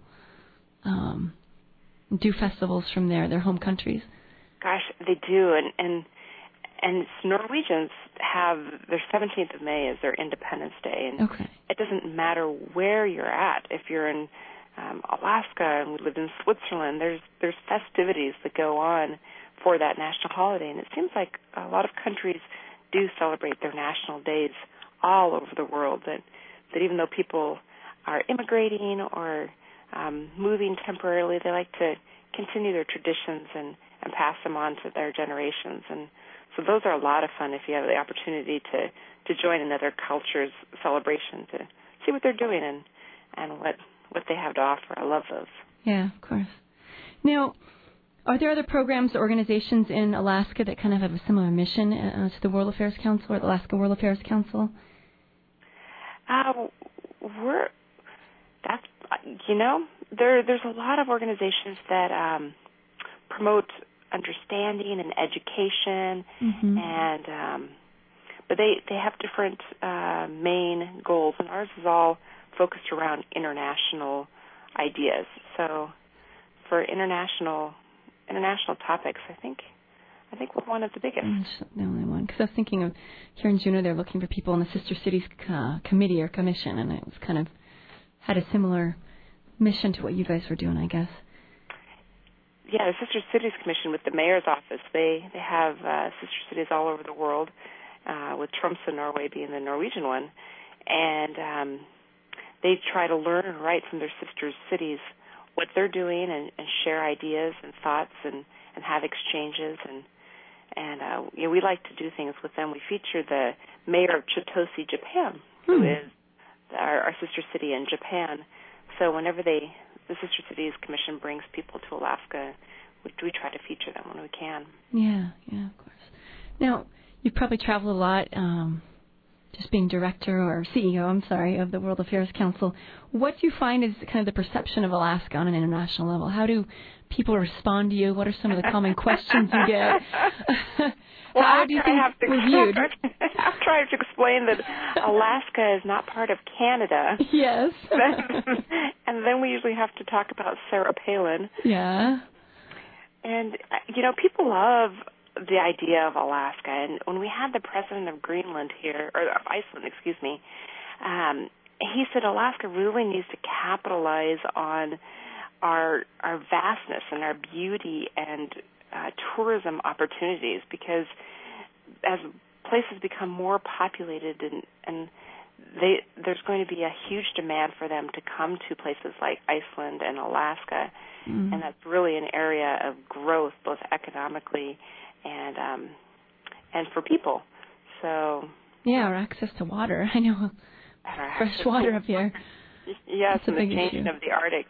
um, do festivals from their, their home countries? Gosh, they do. And, and And Norwegians have their seventeenth of May as their Independence Day, and okay. It doesn't matter where you're at. If you're in um, Alaska and we live in Switzerland, there's there's festivities that go on for that national holiday, and it seems like a lot of countries do celebrate their national days all over the world. That that even though people are immigrating or um, moving temporarily, they like to continue their traditions and, and pass them on to their generations. And so those are a lot of fun if you have the opportunity to, to join another culture's celebration, to see what they're doing and, and what, what they have to offer. I love those. Yeah, of course. Now, are there other programs or organizations in Alaska that kind of have a similar mission uh, to the World Affairs Council or the Alaska World Affairs Council? Uh, we're, that's, you know, there, there's a lot of organizations that um, promote understanding and education, mm-hmm. and um, but they they have different uh, main goals, and ours is all focused around international ideas. So for international international topics, I think I think we're one of the biggest. That's the only one, because I was thinking of here in Juneau, they're looking for people in the Sister Cities uh, committee or commission, and it was kind of had a similar mission to what you guys were doing, I guess. Yeah, the Sister Cities Commission with the mayor's office, they, they have uh, sister cities all over the world, uh, with Tromsø, Norway being the Norwegian one. And um, they try to learn and write from their sister cities what they're doing and, and share ideas and thoughts and, and have exchanges. And, and uh, you know, we like to do things with them. We feature the mayor of Chitose, Japan, hmm. who is our, our sister city in Japan. So whenever they... the Sister Cities Commission brings people to Alaska, we, we try to feature them when we can. Yeah, yeah, of course. Now, you've probably traveled a lot, um, just being director or C E O, I'm sorry, of the World Affairs Council. What do you find is kind of the perception of Alaska on an international level? How do people respond to you? What are some of the common questions you get? Well, How do you think have to, we're viewed? I've tried to explain that Alaska is not part of Canada. Yes. And then we usually have to talk about Sarah Palin. Yeah. And, you know, people love the idea of Alaska. And when we had the president of Greenland here, or of Iceland, excuse me, um, he said Alaska really needs to capitalize on our our vastness and our beauty and uh, tourism opportunities, because as places become more populated and, and they, there's going to be a huge demand for them to come to places like Iceland and Alaska, mm. and that's really an area of growth, both economically and um, and for people. So yeah, our access to water. I know fresh water up here. Yes, and the changing issue of the Arctic.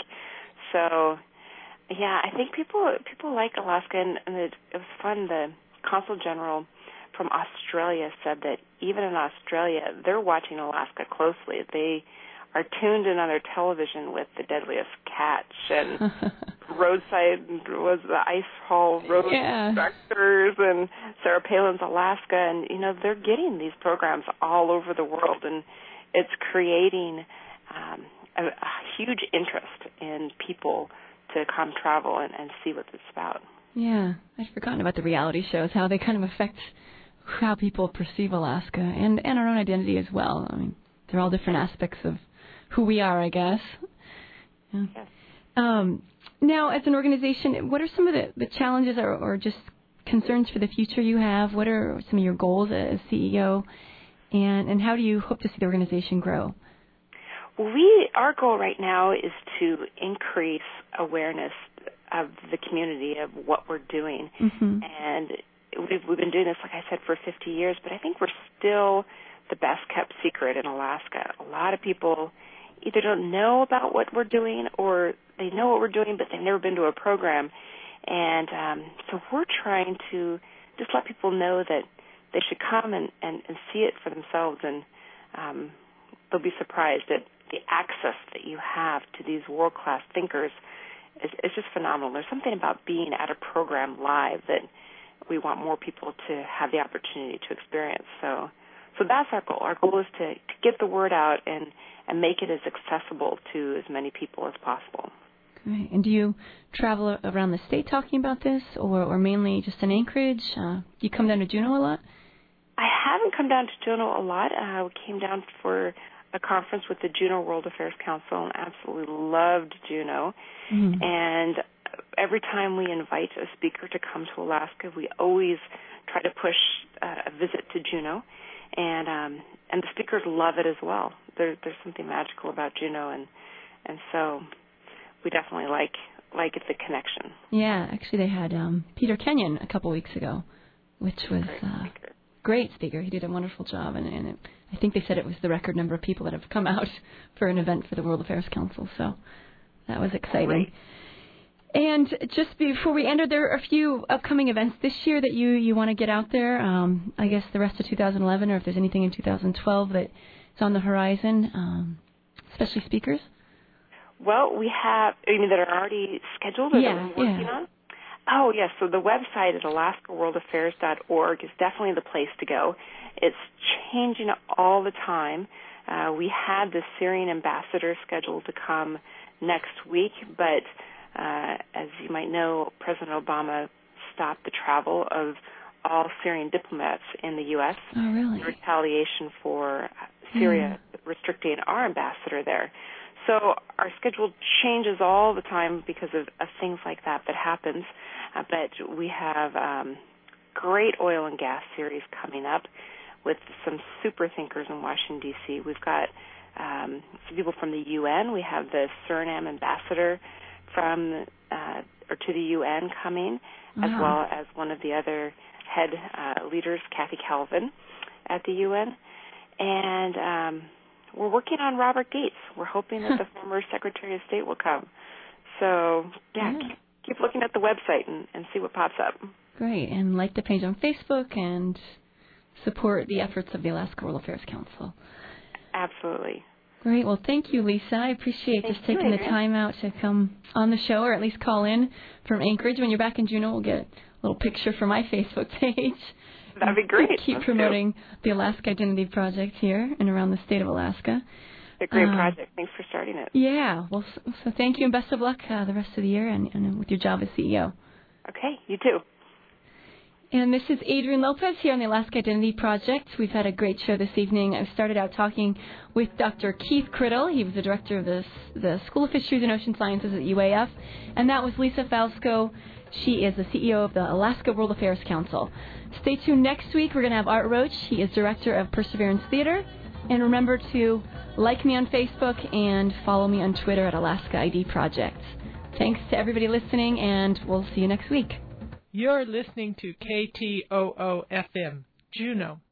So yeah, I think people people like Alaska, and, and it, it was fun. The Consul General from Australia said that even in Australia, they're watching Alaska closely. They are tuned in on their television with The Deadliest Catch and Roadside was the Ice Haul Road yeah. Inspectors and Sarah Palin's Alaska, and you know they're getting these programs all over the world, and it's creating um, a, a huge interest in people to come travel and, and see what it's about. Yeah, I'd forgotten about the reality shows, how they kind of affect how people perceive Alaska and, and our own identity as well. I mean, they're all different aspects of who we are, I guess. Yeah. Yes. Um, now, as an organization, what are some of the, the challenges or, or just concerns for the future you have? What are some of your goals as C E O, and, and how do you hope to see the organization grow? Well, we our goal right now is to increase awareness of the community of what we're doing, mm-hmm. and we've, we've been doing this, like I said, for fifty years, but I think we're still the best kept secret in Alaska. A lot of people either don't know about what we're doing, or they know what we're doing, but they've never been to a program. And um, so we're trying to just let people know that they should come and, and, and see it for themselves, and um, they'll be surprised at the access that you have to these world-class thinkers. Is, is just phenomenal. There's something about being at a program live that we want more people to have the opportunity to experience. So so that's our goal. Our goal is to, to get the word out and, and make it as accessible to as many people as possible. Great. And do you travel around the state talking about this, or, or mainly just in Anchorage? Uh, do you come down to Juneau a lot? I haven't come down to Juneau a lot. Uh, we came down for a conference with the Juneau World Affairs Council and absolutely loved Juneau. Mm-hmm. And every time we invite a speaker to come to Alaska, we always try to push uh, a visit to Juneau. And um, and the speakers love it as well. There, there's something magical about Juneau, and and so we definitely like like the connection. Yeah, actually they had um, Peter Kenyon a couple weeks ago, which was a uh, great speaker. He did a wonderful job, and, and it, I think they said it was the record number of people that have come out for an event for the World Affairs Council. So that was exciting. Great. And just before we end, there are a few upcoming events this year that you, you want to get out there. Um, I guess the rest of two thousand eleven, or if there's anything in two thousand twelve that is on the horizon, um, especially speakers. Well, we have, you mean that are already scheduled or yeah, that we're working yeah. on? Oh, yes. So the website at alaska world affairs dot org is definitely the place to go. It's changing all the time. Uh, we had the Syrian ambassador scheduled to come next week, but uh, as you might know, President Obama stopped the travel of all Syrian diplomats in the U S Oh, really? in retaliation for Syria mm. restricting our ambassador there. So our schedule changes all the time because of, of things like that that happens. Uh, but we have um, great oil and gas series coming up with some super thinkers in Washington, D C We've got um, some people from the U N. We have the Suriname ambassador from uh, or to the U N coming, wow. as well as one of the other head uh, leaders, Kathy Calvin, at the U N. And um, we're working on Robert Gates. We're hoping that the former Secretary of State will come. So, yeah, yeah. Keep, keep looking at the website and, and see what pops up. Great. And like the page on Facebook and support the efforts of the Alaska World Affairs Council. Absolutely. Great. Well, thank you, Lisa. I appreciate thank just taking you, the time out to come on the show, or at least call in from Anchorage. When you're back in Juneau, we'll get a little picture for my Facebook page. That'd be great. Keep Let's promoting do. the Alaska Identity Project here and around the state of Alaska. It's a great uh, project. Thanks for starting it. Yeah. Well, so, so thank you and best of luck uh, the rest of the year and, and with your job as C E O. Okay. You too. And this is Adrienne Lopez here on the Alaska Identity Project. We've had a great show this evening. I started out talking with Doctor Keith Criddle. He was the director of the, the School of Fisheries and Ocean Sciences at U A F. And that was Lisa Fausto. She is the C E O of the Alaska World Affairs Council. Stay tuned next week. We're going to have Art Roach. He is director of Perseverance Theater. And remember to like me on Facebook and follow me on Twitter at Alaska I D Project. Thanks to everybody listening, and we'll see you next week. You're listening to K T O O F M, Juneau.